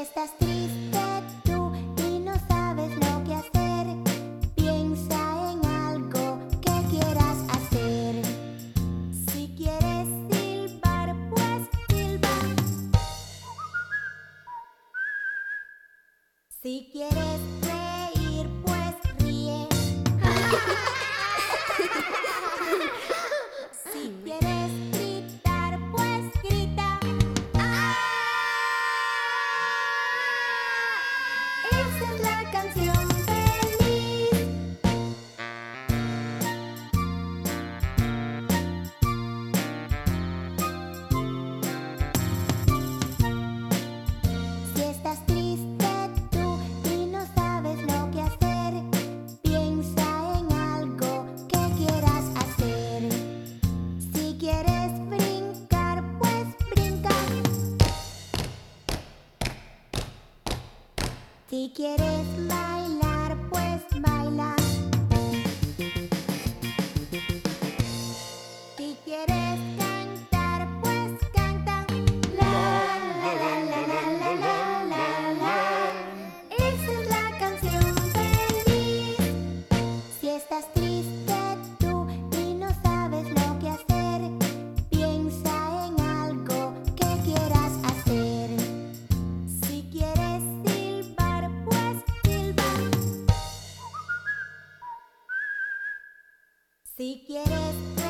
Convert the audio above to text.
estás triste tú y no sabes lo que hacer, piensa en algo que quieras hacer. Si quieres silbar, pues silba. Si quieres reír, pues ríe. Si quieres gritar, pues grita. Esa es la canción feliz. Si estás triste tú y no sabes lo que hacer, piensa en algo que quieras hacer. Si quieres brincar, pues brinca. Si quieres bailar, pues baila. Si quieres cantar, pues canta. La la la la la la la la la. Esa es la canción feliz. Si estás triste tú y no sabes lo que hacer, piensa en algo que quieras hacer. Si quieres silbar, pues silba. Si quieres